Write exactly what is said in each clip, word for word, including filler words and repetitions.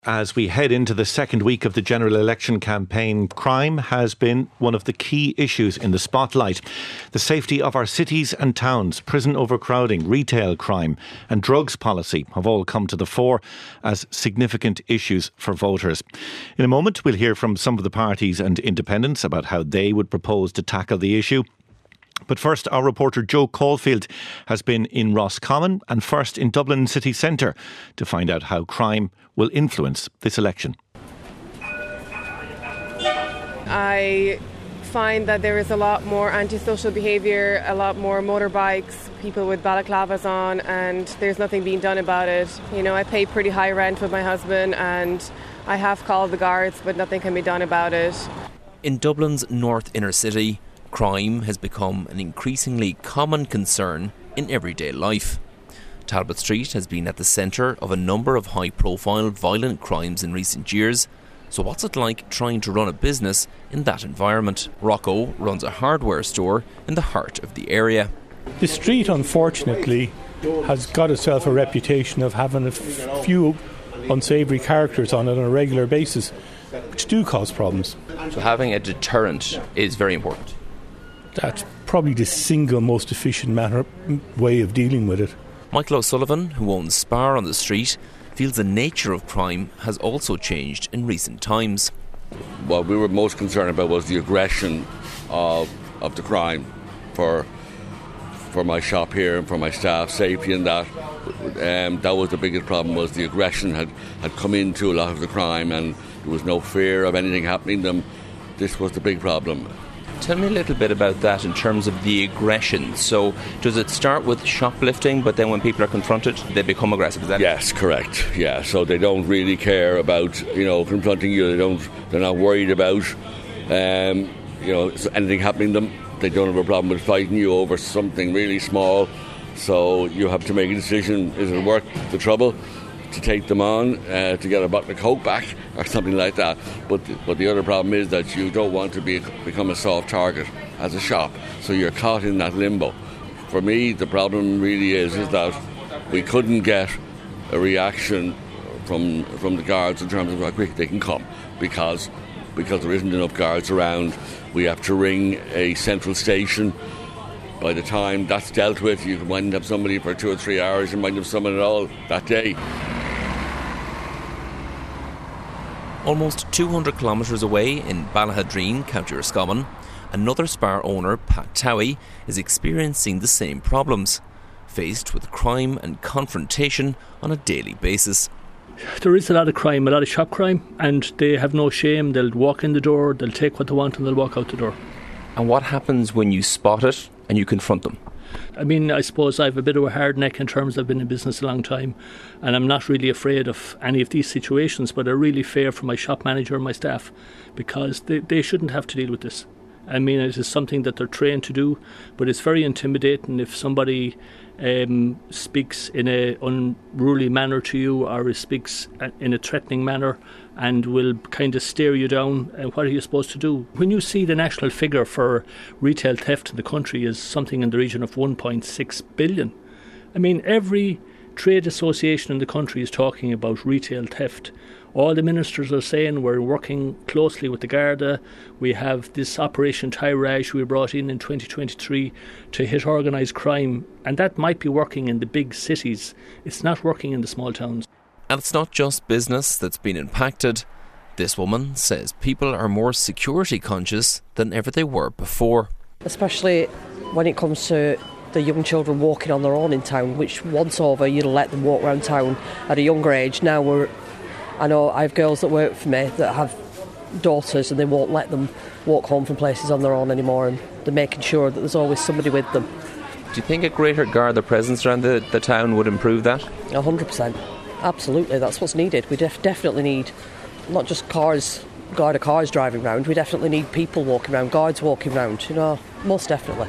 As we head into the second week of the general election campaign, crime has been one of the key issues in the spotlight. The safety of our cities and towns, prison overcrowding, retail crime and drugs policy have all come to the fore as significant issues for voters. In a moment, we'll hear from some of the parties and independents about how they would propose to tackle the issue. But first, our reporter Joe Caulfield has been in Roscommon and first in Dublin city centre to find out how crime will influence this election. I find that there is a lot more antisocial behaviour, a lot more motorbikes, people with balaclavas on, and there's nothing being done about it. You know, I pay pretty high rent with my husband and I have called the guards, but nothing can be done about it. In Dublin's north inner city, crime has become an increasingly common concern in everyday life. Talbot Street has been at the centre of a number of high-profile violent crimes in recent years. So what's it like trying to run a business in that environment? Rocco runs a hardware store in the heart of the area. The street, unfortunately, has got itself a reputation of having a f- few unsavoury characters on it on a regular basis, which do cause problems. So having a deterrent is very important. That's probably the single most efficient manner, way of dealing with it. Michael O'Sullivan, who owns Spar on the street, feels the nature of crime has also changed in recent times. What we were most concerned about was the aggression of of the crime for for my shop here and for my staff safety, and that um, that was the biggest problem. Was the aggression had, had come into a lot of the crime, and there was no fear of anything happening to them. This was the big problem. Tell me a little bit about that in terms of the aggression. So does it start with shoplifting, but then when people are confronted, they become aggressive? Is that yes, correct. Yeah, so they don't really care about, you know, confronting you. They don't. They're not worried about, um, you know, anything happening to them. They don't have a problem with fighting you over something really small. So you have to make a decision: is it worth the trouble to take them on, uh, to get a bottle of Coke back or something like that? But the, but the other problem is that you don't want to be become a soft target as a shop, so you're caught in that limbo. For me, the problem really is is that we couldn't get a reaction from from the guards in terms of how quick they can come, because because there isn't enough guards around. We have to ring a central station. By the time that's dealt with, you can wind up somebody for two or three hours, you might have someone at all that day. Almost two hundred kilometres away in Ballahadreen, County Roscommon, another Spar owner, Pat Towie, is experiencing the same problems, faced with crime and confrontation on a daily basis. There is a lot of crime, a lot of shop crime, and they have no shame. They'll walk in the door, they'll take what they want and they'll walk out the door. And what happens when you spot it and you confront them? I mean, I suppose I have a bit of a hard neck in terms of I've been in business a long time, and I'm not really afraid of any of these situations, but I really fear for my shop manager and my staff, because they, they shouldn't have to deal with this. I mean, it is something that they're trained to do, but it's very intimidating if somebody um, speaks in a unruly manner to you, or speaks in a threatening manner and will kind of stare you down. And what are you supposed to do? When you see the national figure for retail theft in the country is something in the region of one point six billion. I mean, every trade association in the country is talking about retail theft. All the ministers are saying we're working closely with the Garda. We have this Operation Tirage we brought in in twenty twenty-three to hit organised crime, and that might be working in the big cities. It's not working in the small towns. And it's not just business that's been impacted. This woman says people are more security conscious than ever they were before. Especially when it comes to the young children walking on their own in town, which once over you'd let them walk around town at a younger age. Now we're I know I have girls that work for me that have daughters and they won't let them walk home from places on their own anymore, and they're making sure that there's always somebody with them. Do you think a greater Garda presence around the, the town would improve that? one hundred percent. Absolutely, that's what's needed. We def- definitely need not just cars, Garda cars driving around, we definitely need people walking around, guards walking around, you know, most definitely.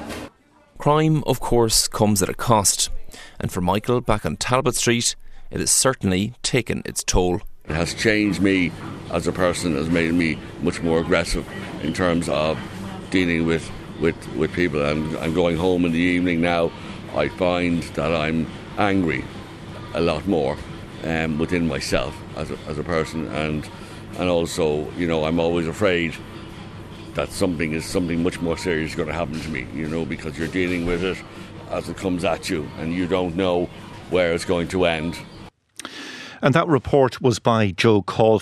Crime, of course, comes at a cost, and for Michael back on Talbot Street, it has certainly taken its toll. It has changed me as a person, has made me much more aggressive in terms of dealing with, with, with people. And I'm going home in the evening now, I find that I'm angry a lot more um, within myself. as a, as a person, and and also, you know, I'm always afraid that something is something much more serious is going to happen to me, you know, because you're dealing with it as it comes at you, and you don't know where it's going to end. And that report was by Joe Caulfield.